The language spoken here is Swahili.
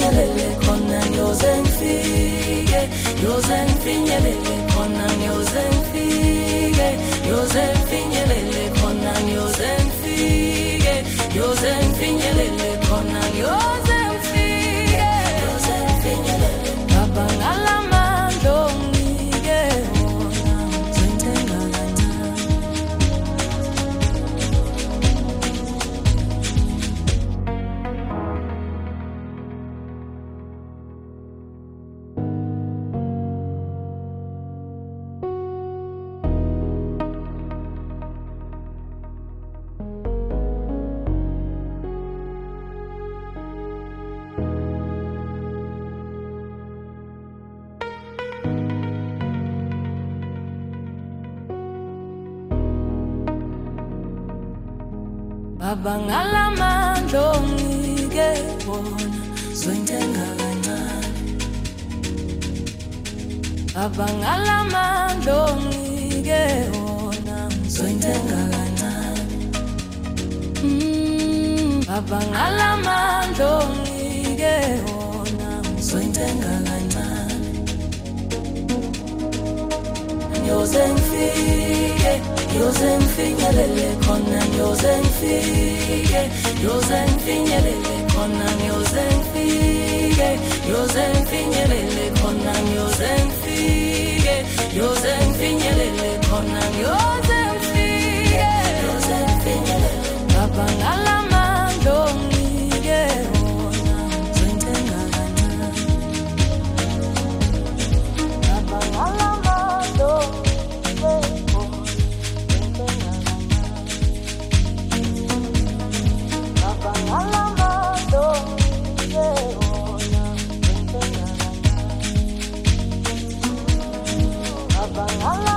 ngifinyelele khona ngiyoze ngifike, ngiyoze ngifinyelele khona ngiyoze ngifike, ngiyoze ngifinyelele khona ngiyoze ngifike, ngiyoze ngifinyelele khona ngiyoze ngifike, ngiyoze ngifinyelele baba ngalamandla ongike wona ngizothenga kancane. Baba ngalamandla ongike wona ngizothenga kancane. Baba ngalamandla ongike wona ngizothenga kancane. Baba ngalamandla ongike wona ngizothenga kancane. Ngiyoze ngifike, ngiyoze ngifinyelele khona ngiyoze ngifike, ngiyoze ngifinyelele khona ngiyoze ngifike, ngiyoze ngifinyelele khona ngiyoze ngifike, ngiyoze ngifinyelele khona ngiyoze ngifike, ngiyoze ngifinyelele baba ngalamandla ongike wona ngizothenga kancane. Baba ngalamandla ongike wona ngizothenga kancane. Baba ngalamandla ongike wona ngizothenga kancane. Baba ngalamandla